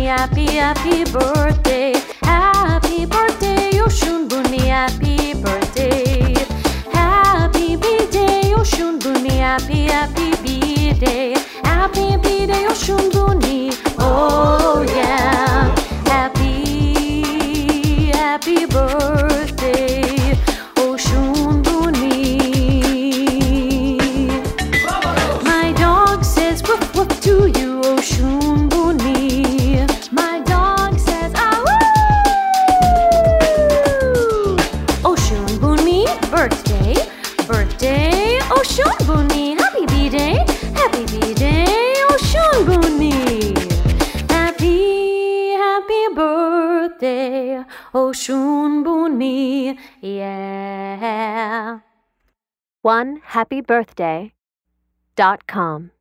happy birthday. Happy birthday, Oshunbunmi, happy birthday. Happy B-day, Oshunbunmi, happy B-day. Happy B-day, Oshunbunmi, oh yeah. Happy birthday, Oshunbunmi. My dog says woof woof to you, Oshunbunmi. My dog says ah woo. Oshunbunmi, birthday, birthday, Oshunbunmi. Happy B-day, Oshunbunmi. Happy birthday, Oshunbunmi, yeah. OneHappyBirthday.com